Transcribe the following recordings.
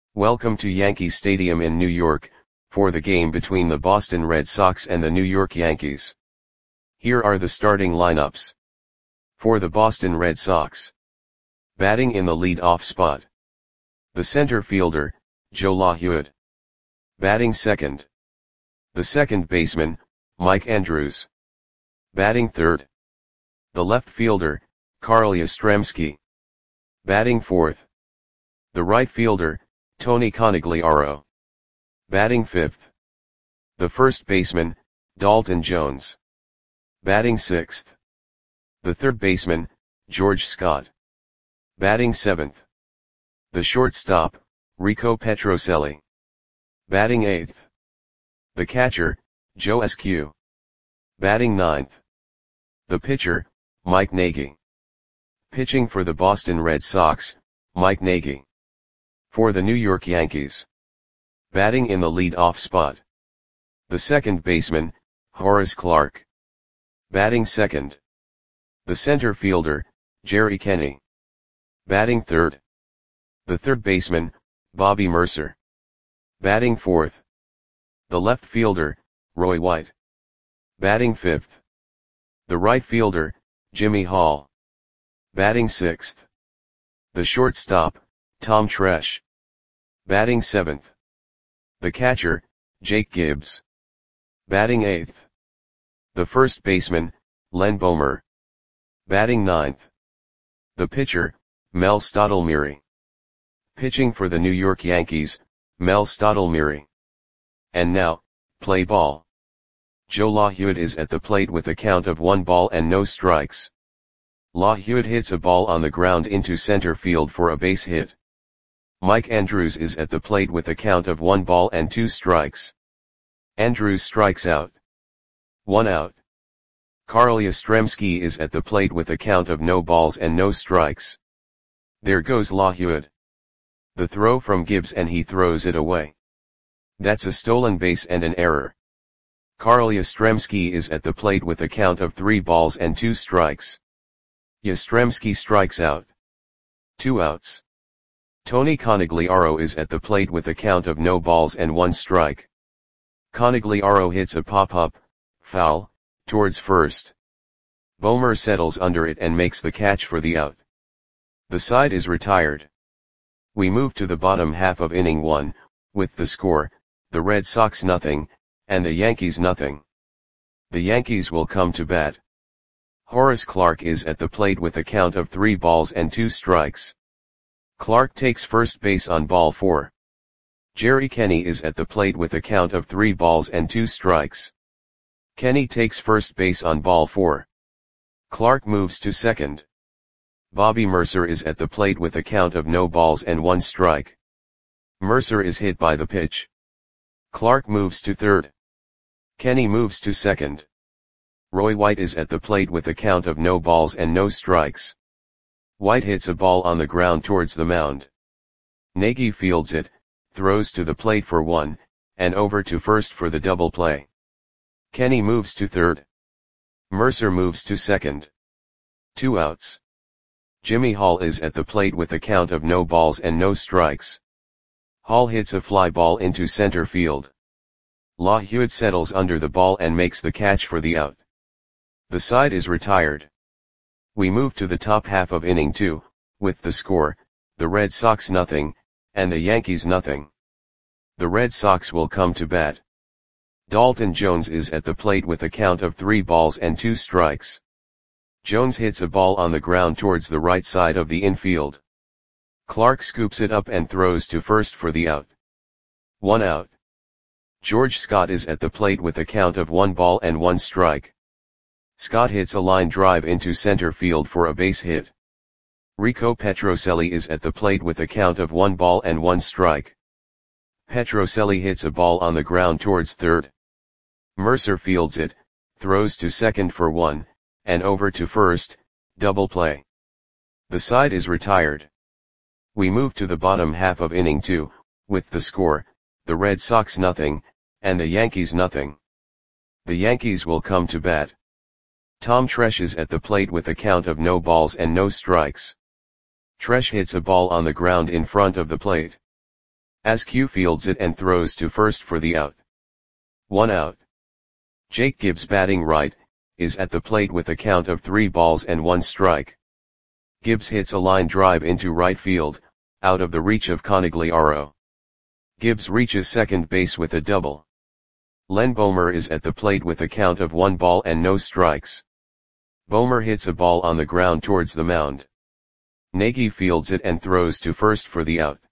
Welcome to Yankee Stadium in New York, for the game between the Boston Red Sox and the New York Yankees. Here are the starting lineups. For the Boston Red Sox. Batting in the lead-off spot. The center fielder, Joe LaHue. Batting second. The second baseman, Mike Andrews. Batting third. The left fielder, Carl Yastrzemski. Batting fourth. The right fielder, Tony Conigliaro. Batting fifth. The first baseman, Dalton Jones. Batting sixth. The third baseman, George Scott. Batting seventh. The shortstop, Rico Petrocelli. Batting eighth. The catcher, Joe Eskew. Batting ninth. The pitcher, Mike Nagy. Pitching for the Boston Red Sox, Mike Nagy. For the New York Yankees. Batting in the lead-off spot. The second baseman, Horace Clarke. Batting second. The center fielder, Jerry Kenney. Batting third. The third baseman, Bobby Murcer. Batting fourth. The left fielder, Roy White. Batting fifth. The right fielder, Jimmy Hall. Batting sixth. The shortstop, Tom Tresh. Batting seventh. The catcher, Jake Gibbs. Batting eighth. The first baseman, Len Bomer. Batting ninth. The pitcher, Mel Stottlemyre. Pitching for the New York Yankees, Mel Stottlemyre. And now, play ball. Joe LaHue is at the plate with a count of 1 ball and no strikes. LaHue hits a ball on the ground into center field for a base hit. Mike Andrews is at the plate with a count of 1 ball and 2 strikes. Andrews strikes out. 1 out. Carl Yastrzemski is at the plate with a count of no balls and no strikes. There goes LaHue. The throw from Gibbs and he throws it away. That's a stolen base and an error. Carl Yastrzemski is at the plate with a count of 3 balls and 2 strikes. Yastrzemski strikes out. 2 outs. Tony Conigliaro is at the plate with a count of no balls and 1 strike. Conigliaro hits a pop-up, foul, towards first. Bomer settles under it and makes the catch for the out. The side is retired. We move to the bottom half of inning 1, with the score, the Red Sox nothing, and the Yankees nothing. The Yankees will come to bat. Horace Clarke is at the plate with a count of 3 balls and 2 strikes. Clarke takes first base on ball 4. Jerry Kenney is at the plate with a count of 3 balls and 2 strikes. Kenney takes first base on ball 4. Clarke moves to second. Bobby Murcer is at the plate with a count of no balls and 1 strike. Murcer is hit by the pitch. Clarke moves to third. Kenney moves to second. Roy White is at the plate with a count of no balls and no strikes. White hits a ball on the ground towards the mound. Nagy fields it, throws to the plate for 1, and over to first for the double play. Kenney moves to third. Murcer moves to second. 2 outs. Jimmy Hall is at the plate with a count of no balls and no strikes. Hall hits a fly ball into center field. LaHue settles under the ball and makes the catch for the out. The side is retired. We move to the top half of inning 2, with the score, the Red Sox nothing, and the Yankees nothing. The Red Sox will come to bat. Dalton Jones is at the plate with a count of 3 balls and 2 strikes. Jones hits a ball on the ground towards the right side of the infield. Clarke scoops it up and throws to first for the out. 1 out. George Scott is at the plate with a count of 1 ball and 1 strike. Scott hits a line drive into center field for a base hit. Rico Petrocelli is at the plate with a count of 1 ball and 1 strike. Petrocelli hits a ball on the ground towards third. Murcer fields it, throws to second for 1, and over to first, double play. The side is retired. We move to the bottom half of inning 2, with the score, the Red Sox nothing, and the Yankees nothing. The Yankees will come to bat. Tom Tresh is at the plate with a count of no balls and no strikes. Tresh hits a ball on the ground in front of the plate. Askew fields it and throws to first for the out. 1 out. Jake Gibbs batting right, is at the plate with a count of 3 balls and 1 strike. Gibbs hits a line drive into right field, out of the reach of Conigliaro. Gibbs reaches second base with a double. Len Bomer is at the plate with a count of 1 ball and no strikes. Bomer hits a ball on the ground towards the mound. Nagy fields it and throws to first for the out.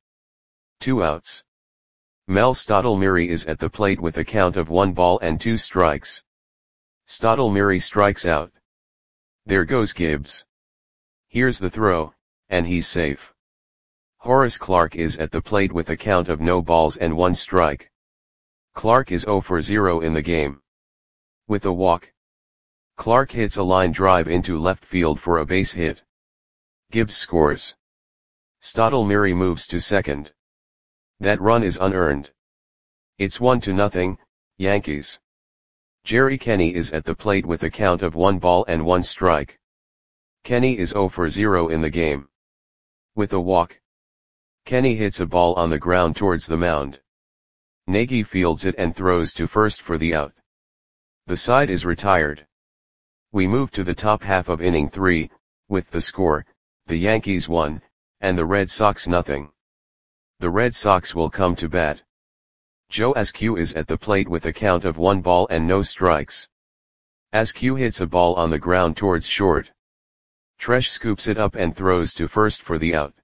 2 outs. Mel Stottlemyre is at the plate with a count of 1 ball and 2 strikes. Stottlemyre strikes out. There goes Gibbs. Here's the throw, and he's safe. Horace Clarke is at the plate with a count of no balls and 1 strike. Clarke is 0 for 0 in the game. With a walk, Clarke hits a line drive into left field for a base hit. Gibbs scores. Stottlemyre moves to second. That run is unearned. It's 1-0, Yankees. Jerry Kenney is at the plate with a count of 1 ball and 1 strike. Kenney is 0 for 0 in the game. With a walk, Kenney hits a ball on the ground towards the mound. Nagy fields it and throws to first for the out. The side is retired. We move to the top half of inning 3, with the score, the Yankees 1, and the Red Sox 0. The Red Sox will come to bat. Joe Askew is at the plate with a count of 1 ball and no strikes. Askew hits a ball on the ground towards short. Tresh scoops it up and throws to first for the out.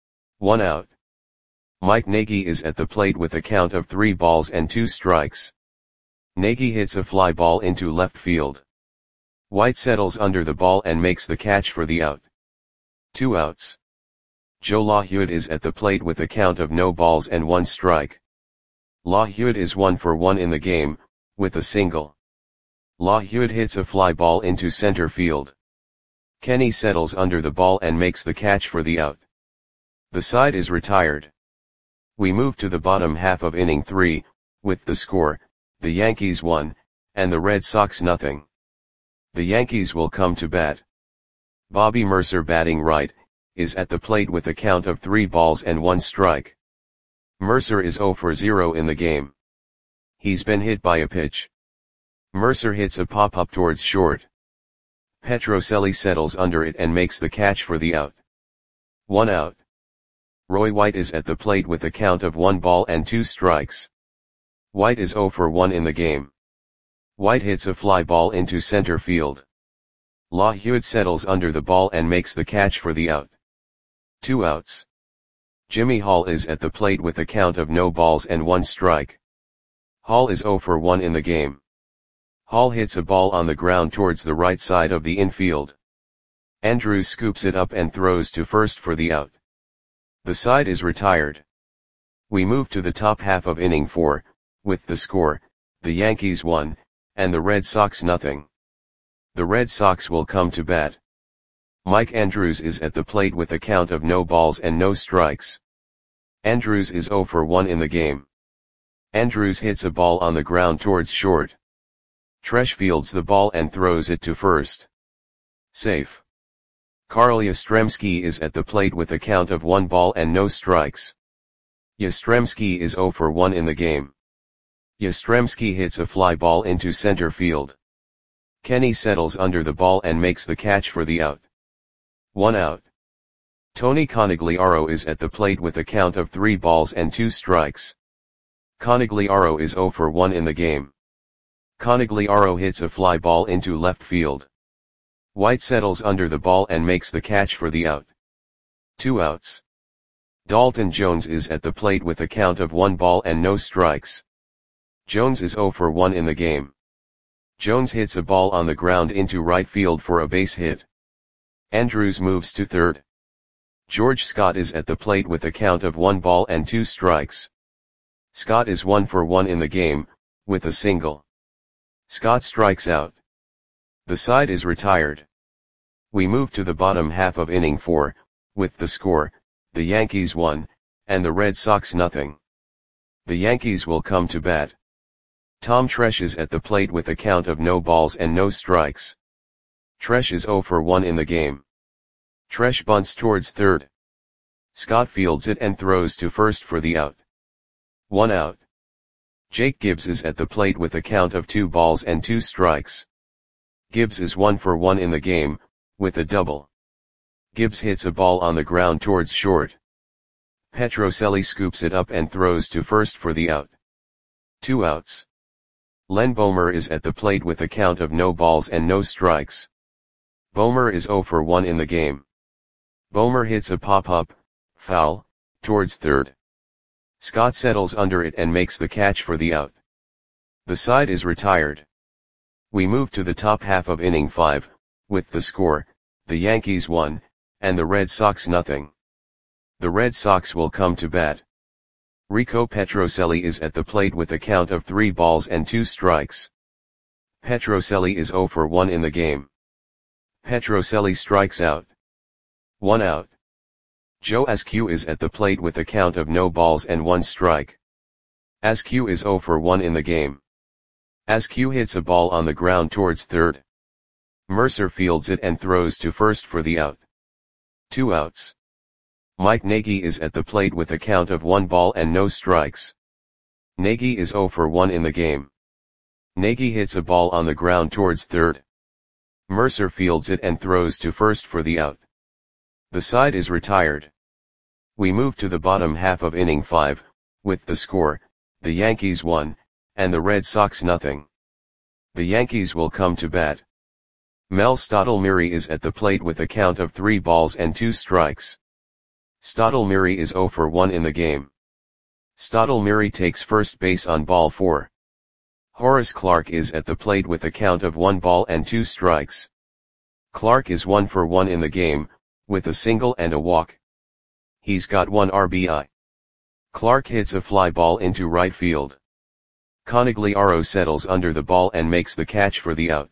1 out. Mike Nagy is at the plate with a count of 3 balls and 2 strikes. Nagy hits a fly ball into left field. White settles under the ball and makes the catch for the out. 2 outs. Joe LaHood is at the plate with a count of no balls and 1 strike. LaHood is 1 for 1 in the game, with a single. LaHood hits a fly ball into center field. Kenney settles under the ball and makes the catch for the out. The side is retired. We move to the bottom half of inning 3, with the score, the Yankees 1, and the Red Sox 0. The Yankees will come to bat. Bobby Mercer batting right, is at the plate with a count of 3 balls and 1 strike. Mercer is 0 for 0 in the game. He's been hit by a pitch. Mercer hits a pop-up towards short. Petrocelli settles under it and makes the catch for the out. 1 out. Roy White is at the plate with a count of 1 ball and 2 strikes. White is 0 for 1 in the game. White hits a fly ball into center field. LaHood settles under the ball and makes the catch for the out. 2 outs. Jimmy Hall is at the plate with a count of no balls and 1 strike. Hall is 0 for 1 in the game. Hall hits a ball on the ground towards the right side of the infield. Andrews scoops it up and throws to first for the out. The side is retired. We move to the top half of inning 4, with the score, the Yankees 1, and the Red Sox 0. The Red Sox will come to bat. Mike Andrews is at the plate with a count of no balls and no strikes. Andrews is 0 for 1 in the game. Andrews hits a ball on the ground towards short. Tresh fields the ball and throws it to first. Safe. Carl Yastrzemski is at the plate with a count of 1 ball and no strikes. Yastrzemski is 0 for 1 in the game. Yastrzemski hits a fly ball into center field. Kenney settles under the ball and makes the catch for the out. 1 out. Tony Conigliaro is at the plate with a count of 3 balls and 2 strikes. Conigliaro is 0 for 1 in the game. Conigliaro hits a fly ball into left field. White settles under the ball and makes the catch for the out. 2 outs. Dalton Jones is at the plate with a count of 1 ball and no strikes. Jones is 0 for 1 in the game. Jones hits a ball on the ground into right field for a base hit. Andrews moves to third. George Scott is at the plate with a count of 1 ball and 2 strikes. Scott is 1 for 1 in the game, with a single. Scott strikes out. The side is retired. We move to the bottom half of inning 4, with the score, the Yankees 1, and the Red Sox 0. The Yankees will come to bat. Tom Tresh is at the plate with a count of no balls and no strikes. Tresh is 0 for 1 in the game. Tresh bunts towards third. Scott fields it and throws to first for the out. 1 out. Jake Gibbs is at the plate with a count of 2 balls and 2 strikes. Gibbs is 1 for 1 in the game, with a double. Gibbs hits a ball on the ground towards short. Petrocelli scoops it up and throws to first for the out. 2 outs. Len Bomer is at the plate with a count of no balls and no strikes. Bomer is 0 for 1 in the game. Bomer hits a pop-up, foul, towards third. Scott settles under it and makes the catch for the out. The side is retired. We move to the top half of inning 5, with the score, the Yankees 1, and the Red Sox nothing. The Red Sox will come to bat. Rico Petrocelli is at the plate with a count of 3 balls and 2 strikes. Petrocelli is 0 for 1 in the game. Petrocelli strikes out. 1 out. Joe Askew is at the plate with a count of no balls and 1 strike. Askew is 0 for 1 in the game. Askew hits a ball on the ground towards third. Mercer fields it and throws to first for the out. 2 outs. Mike Nagy is at the plate with a count of 1 ball and no strikes. Nagy is 0 for 1 in the game. Nagy hits a ball on the ground towards third. Mercer fields it and throws to first for the out. The side is retired. We move to the bottom half of inning 5, with the score, the Yankees 1, and the Red Sox nothing. The Yankees will come to bat. Mel Stottlemyre is at the plate with a count of 3 balls and 2 strikes. Stottlemyre is 0 for 1 in the game. Stottlemyre takes first base on ball 4. Horace Clarke is at the plate with a count of 1 ball and 2 strikes. Clarke is 1 for 1 in the game, with a single and a walk. He's got 1 RBI. Clarke hits a fly ball into right field. Conigliaro settles under the ball and makes the catch for the out.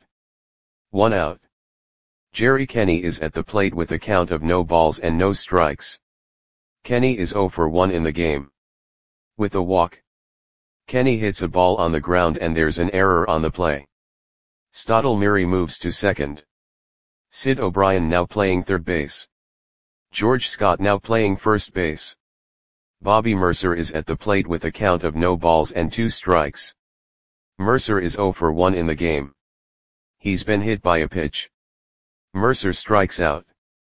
1 out. Jerry Kenny is at the plate with a count of no balls and no strikes. Kenny is 0 for 1 in the game. With a walk. Kenny hits a ball on the ground and there's an error on the play. Stottlemyre moves to second. Sid O'Brien now playing third base. George Scott now playing first base. Bobby Mercer is at the plate with a count of no balls and 2 strikes. Mercer is 0 for 1 in the game. He's been hit by a pitch. Mercer strikes out.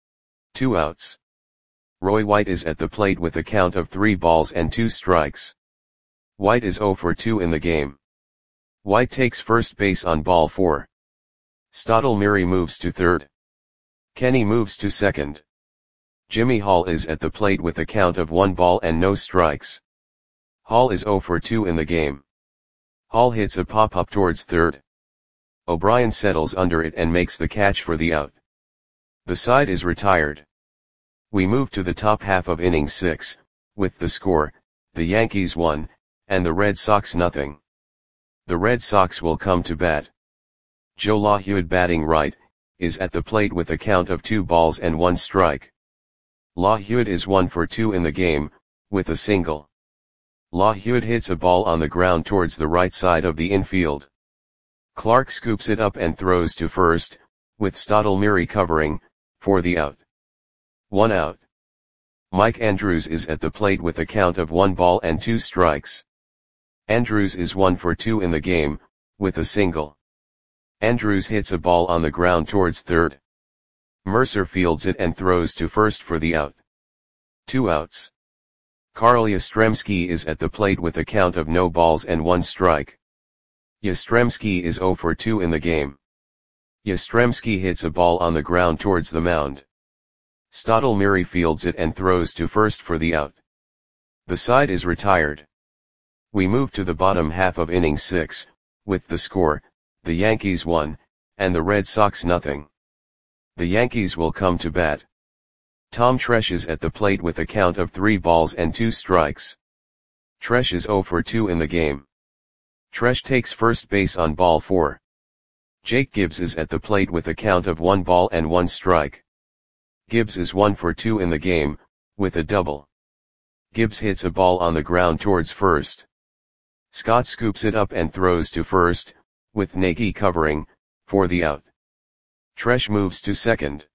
2 outs. Roy White is at the plate with a count of 3 balls and 2 strikes. White is 0 for 2 in the game. White takes first base on ball 4. Stottlemyre moves to third. Kenny moves to second. Jimmy Hall is at the plate with a count of 1 ball and no strikes. Hall is 0 for 2 in the game. Hall hits a pop-up towards third. O'Brien settles under it and makes the catch for the out. The side is retired. We move to the top half of inning 6, with the score, the Yankees 1, and the Red Sox nothing. The Red Sox will come to bat. Joe LaHud batting right, is at the plate with a count of 2 balls and 1 strike. LaHud is 1 for 2 in the game, with a single. LaHud hits a ball on the ground towards the right side of the infield. Clarke scoops it up and throws to first, with Stottlemyre covering, for the out. 1 out. Mike Andrews is at the plate with a count of 1 ball and 2 strikes. Andrews is 1 for 2 in the game, with a single. Andrews hits a ball on the ground towards third. Mercer fields it and throws to first for the out. 2 outs. Carl Yastrzemski is at the plate with a count of no balls and 1 strike. Yastrzemski is 0 for 2 in the game. Yastrzemski hits a ball on the ground towards the mound. Stottlemyre fields it and throws to first for the out. The side is retired. We move to the bottom half of inning 6, with the score, the Yankees 1, and the Red Sox nothing. The Yankees will come to bat. Tom Tresh is at the plate with a count of 3 balls and 2 strikes. Tresh is 0 for 2 in the game. Tresh takes first base on ball 4. Jake Gibbs is at the plate with a count of 1 ball and 1 strike. Gibbs is 1 for 2 in the game, with a double. Gibbs hits a ball on the ground towards first. Scott scoops it up and throws to first, with Nagy covering, for the out. Tresh moves to second.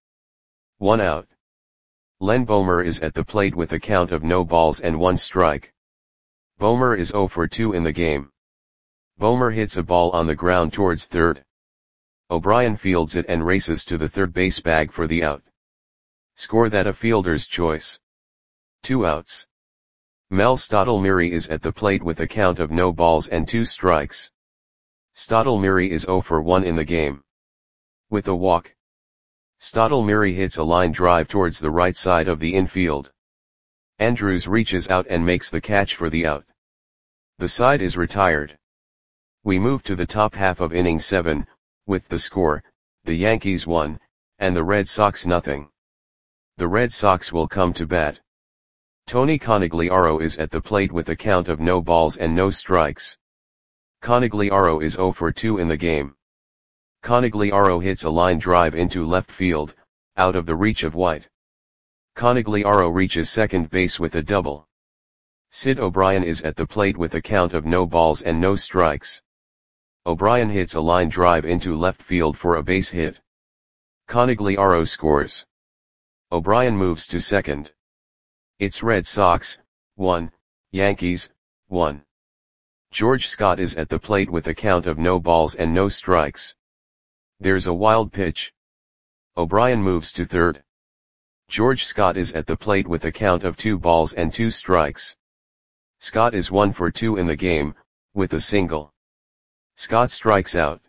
1 out. Len Bomer is at the plate with a count of no balls and 1 strike. Boehmer is 0 for 2 in the game. Boehmer hits a ball on the ground towards third. O'Brien fields it and races to the third base bag for the out. Score that a fielder's choice. 2 outs. Mel Stottlemyre is at the plate with a count of no balls and 2 strikes. Stottlemyre is 0 for 1 in the game. With a walk. Stottlemyre hits a line drive towards the right side of the infield. Andrews reaches out and makes the catch for the out. The side is retired. We move to the top half of inning 7, with the score, the Yankees 1, and the Red Sox nothing. The Red Sox will come to bat. Tony Conigliaro is at the plate with a count of no balls and no strikes. Conigliaro is 0 for 2 in the game. Conigliaro hits a line drive into left field, out of the reach of White. Conigliaro reaches second base with a double. Sid O'Brien is at the plate with a count of no balls and no strikes. O'Brien hits a line drive into left field for a base hit. Conigliaro scores. O'Brien moves to second. It's Red Sox, 1, Yankees, 1. George Scott is at the plate with a count of no balls and no strikes. There's a wild pitch. O'Brien moves to third. George Scott is at the plate with a count of 2 balls and 2 strikes. Scott is 1 for 2 in the game, with a single. Scott strikes out.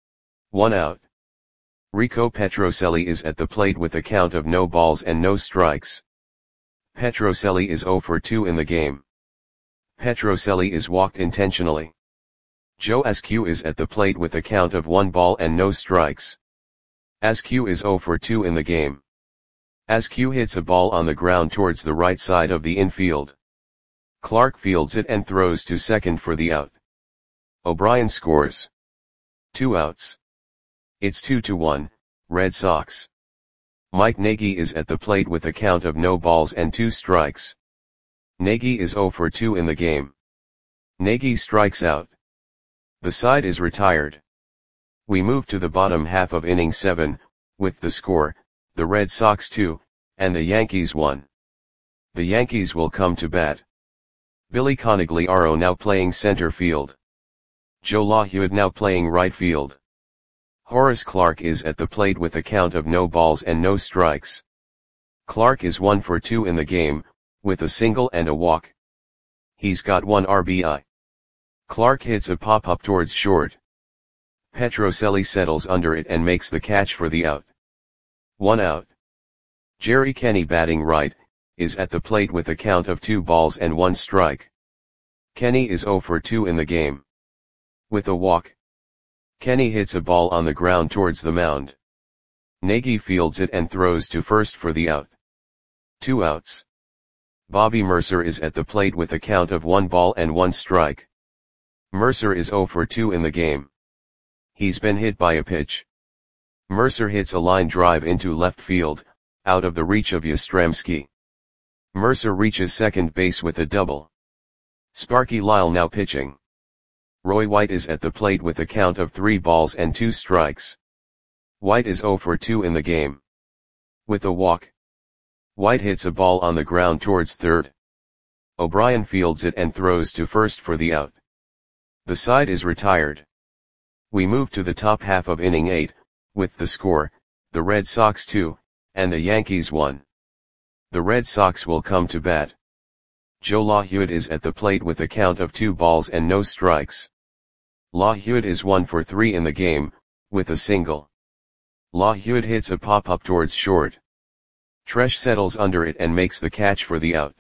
1 out. Rico Petrocelli is at the plate with a count of no balls and no strikes. Petrocelli is 0 for 2 in the game. Petrocelli is walked intentionally. Joe Askew is at the plate with a count of 1 ball and no strikes. Askew is 0 for 2 in the game. Askew hits a ball on the ground towards the right side of the infield. Clark fields it and throws to second for the out. O'Brien scores. 2 outs. It's 2-1, Red Sox. Mike Nagy is at the plate with a count of no balls and 2 strikes. Nagy is 0 for 2 in the game. Nagy strikes out. The side is retired. We move to the bottom half of inning 7, with the score, the Red Sox 2, and the Yankees 1. The Yankees will come to bat. Billy Conigliaro now playing center field. Joe LaHuad now playing right field. Horace Clarke is at the plate with a count of no balls and no strikes. Clarke is 1 for 2 in the game, with a single and a walk. He's got 1 RBI. Clarke hits a pop-up towards short. Petrocelli settles under it and makes the catch for the out. 1 out. Jerry Kenny batting right, is at the plate with a count of 2 balls and 1 strike. Kenny is 0 for 2 in the game. With a walk. Kenny hits a ball on the ground towards the mound. Nagy fields it and throws to first for the out. 2 outs. Bobby Mercer is at the plate with a count of 1 ball and 1 strike. Mercer is 0 for 2 in the game. He's been hit by a pitch. Mercer hits a line drive into left field, out of the reach of Yastrzemski. Mercer reaches second base with a double. Sparky Lyle now pitching. Roy White is at the plate with a count of 3 balls and 2 strikes. White is 0 for 2 in the game. With a walk. White hits a ball on the ground towards third. O'Brien fields it and throws to first for the out. The side is retired. We move to the top half of inning 8, with the score, the Red Sox 2, and the Yankees 1. The Red Sox will come to bat. Joe LaHuad is at the plate with a count of 2 balls and no strikes. LaHuad is 1 for 3 in the game, with a single. LaHuad hits a pop-up towards short. Tresh settles under it and makes the catch for the out.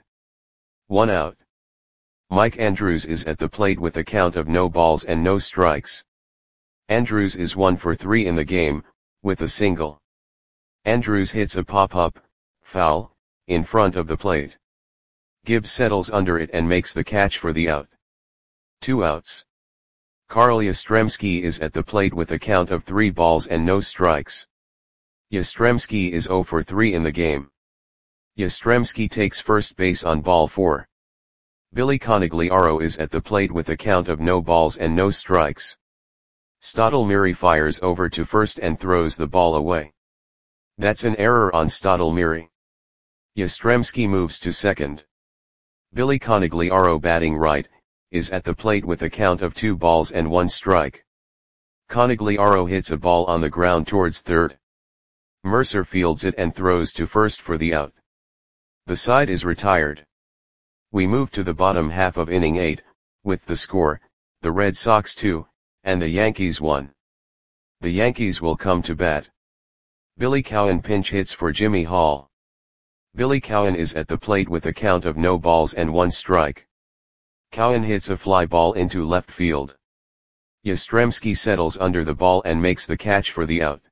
1 out. Mike Andrews is at the plate with a count of no balls and no strikes. Andrews is 1 for 3 in the game, with a single. Andrews hits a pop-up, foul, in front of the plate. Gibbs settles under it and makes the catch for the out. 2 outs. Carl Yastrzemski is at the plate with a count of 3 balls and no strikes. Yastrzemski is 0 for 3 in the game. Yastrzemski takes first base on ball 4. Billy Conigliaro is at the plate with a count of no balls and no strikes. Stottlemyre fires over to first and throws the ball away. That's an error on Stottlemyre. Yastrzemski moves to second. Billy Conigliaro batting right, is at the plate with a count of 2 balls and 1 strike. Conegliaro hits a ball on the ground towards third. Mercer fields it and throws to first for the out. The side is retired. We move to the bottom half of inning 8, with the score, the Red Sox 2, and the Yankees 1. The Yankees will come to bat. Billy Cowan pinch hits for Jimmy Hall. Billy Cowan is at the plate with a count of no balls and 1 strike. Cowan hits a fly ball into left field. Yastrzemski settles under the ball and makes the catch for the out.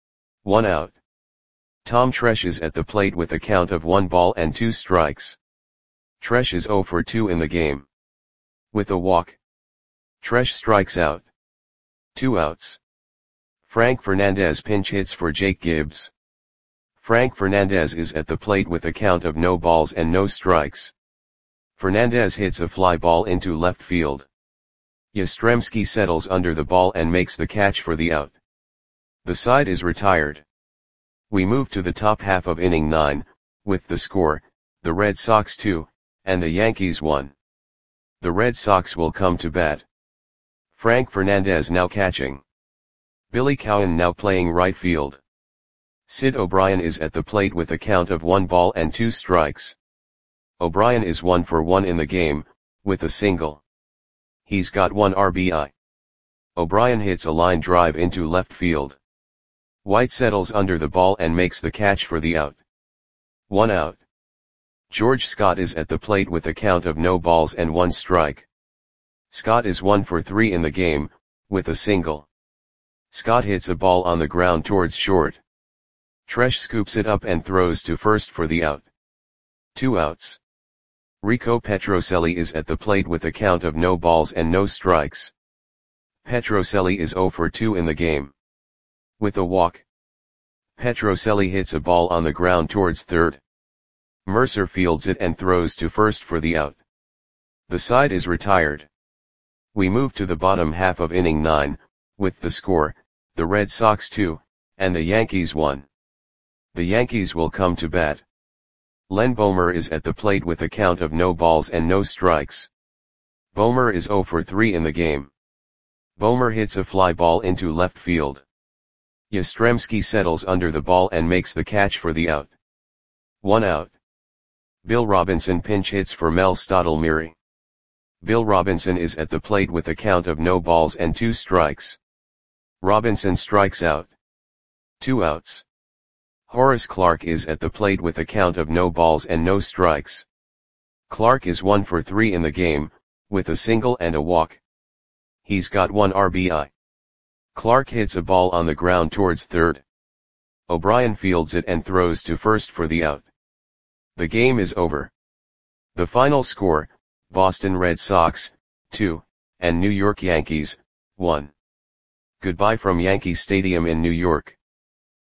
1 out. Tom Tresh is at the plate with a count of 1 ball and 2 strikes. Tresh is 0 for 2 in the game. With a walk, Tresh strikes out. 2 outs. Frank Fernandez pinch hits for Jake Gibbs. Frank Fernandez is at the plate with a count of no balls and no strikes. Fernandez hits a fly ball into left field. Yastrzemski settles under the ball and makes the catch for the out. The side is retired. We move to the top half of inning 9, with the score, the Red Sox 2, and the Yankees 1. The Red Sox will come to bat. Frank Fernandez now catching. Billy Cowan now playing right field. Sid O'Brien is at the plate with a count of 1 ball and 2 strikes. O'Brien is 1 for 1 in the game, with a single. He's got 1 RBI. O'Brien hits a line drive into left field. White settles under the ball and makes the catch for the out. 1 out. George Scott is at the plate with a count of no balls and 1 strike. Scott is 1 for 3 in the game, with a single. Scott hits a ball on the ground towards short. Tresh scoops it up and throws to first for the out. 2 outs. Rico Petrocelli is at the plate with a count of no balls and no strikes. Petrocelli is 0 for 2 in the game. With a walk, Petrocelli hits a ball on the ground towards third. Mercer fields it and throws to first for the out. The side is retired. We move to the bottom half of inning 9, with the score, the Red Sox 2, and the Yankees 1. The Yankees will come to bat. Len Bomer is at the plate with a count of no balls and no strikes. Bomer is 0 for 3 in the game. Bomer hits a fly ball into left field. Yastrzemski settles under the ball and makes the catch for the out. 1 out. Bill Robinson pinch hits for Mel Stottlemyre. Bill Robinson is at the plate with a count of no balls and 2 strikes. Robinson strikes out. 2 outs. Horace Clarke is at the plate with a count of no balls and no strikes. Clarke is 1 for 3 in the game, with a single and a walk. He's got 1 RBI. Clarke hits a ball on the ground towards third. O'Brien fields it and throws to first for the out. The game is over. The final score, Boston Red Sox, 2, and New York Yankees, 1. Goodbye from Yankee Stadium in New York.